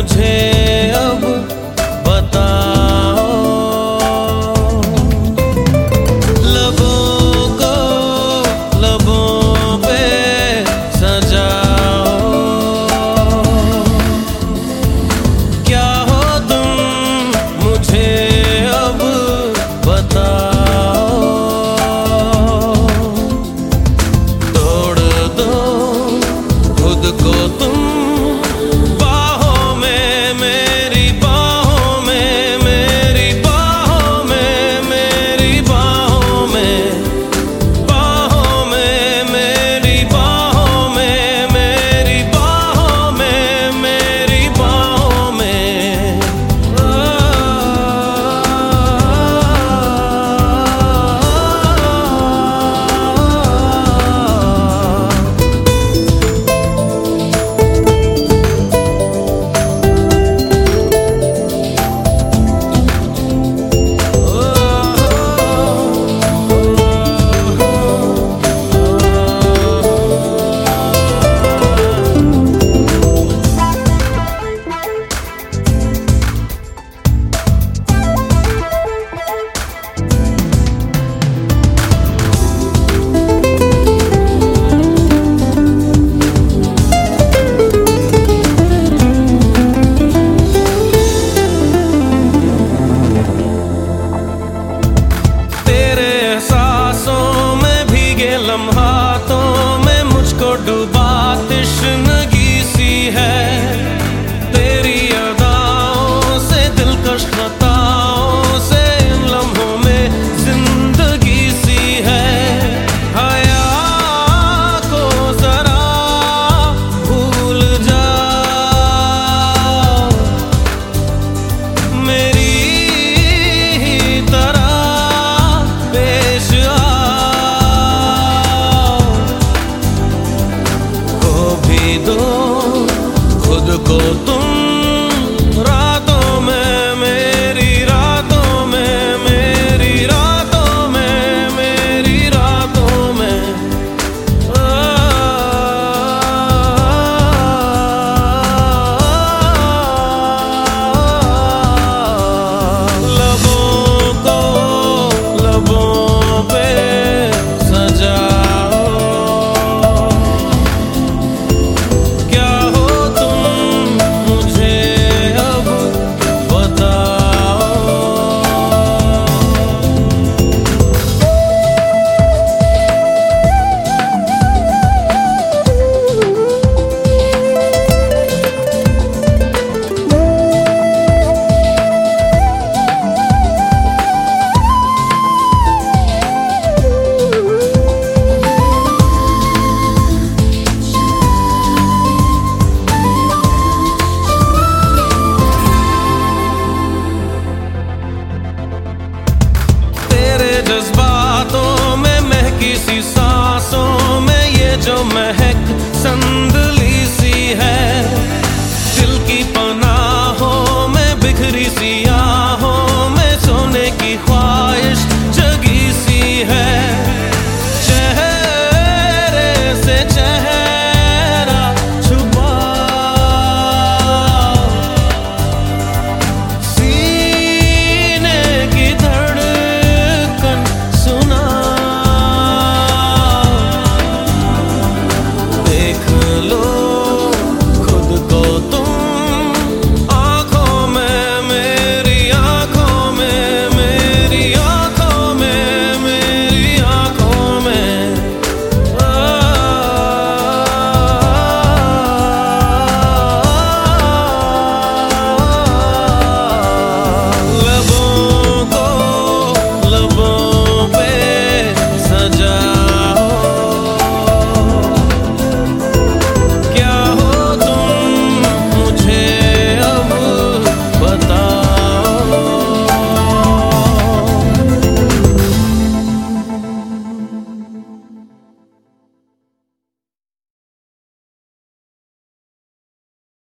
मुझे अब बताओ, लबों को लबों पे सजाओ, क्या हो तुम मुझे अब बताओ, तोड़ दो खुद को तुम लम्हातों में मुझको डूबा तश्नगी सी है, तेरी अदाओं से दिलकश खताओं से इन लम्हों में जिंदगी सी है। हया को जरा भूल जाओ, मेरी ही तरह पेश दो खुद को तुम रातों में, मेरी रातों में, मेरी रातों में, मेरी रातों में। लबों को लबों पे सजाओ, जज्बातों में महकी सी सांसों में ये जो महक संदली सी है, दिल की पनाहों में बिखरी सी